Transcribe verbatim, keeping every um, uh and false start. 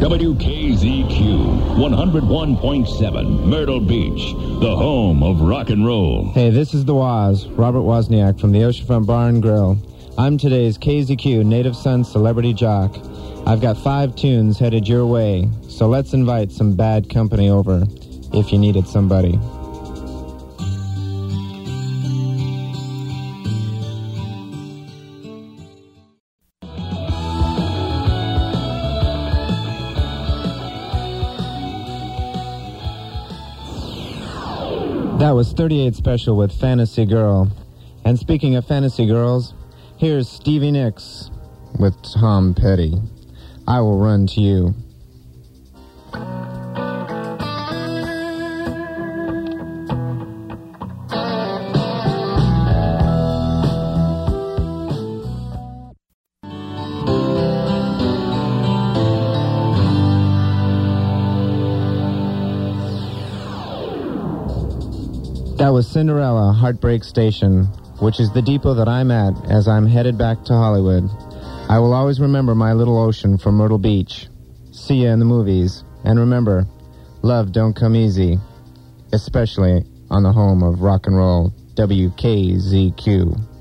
W K Z Q, one oh one point seven, Myrtle Beach, the home of rock and roll. Hey, this is the Woz, Robert Wozniak from the Oceanfront Bar and Grill. I'm today's K Z Q Native Son Celebrity Jock. I've got five tunes headed your way, so let's invite some bad company over if you needed somebody. That was thirty-eight Special with Fantasy Girl. And speaking of Fantasy Girls, here's Stevie Nicks with Tom Petty. I Will Run to You. That was Cinderella, Heartbreak Station, which is the depot that I'm at as I'm headed back to Hollywood. I will always remember my little ocean from Myrtle Beach. See ya in the movies. And remember, love don't come easy, especially on the home of rock and roll, W K Z Q.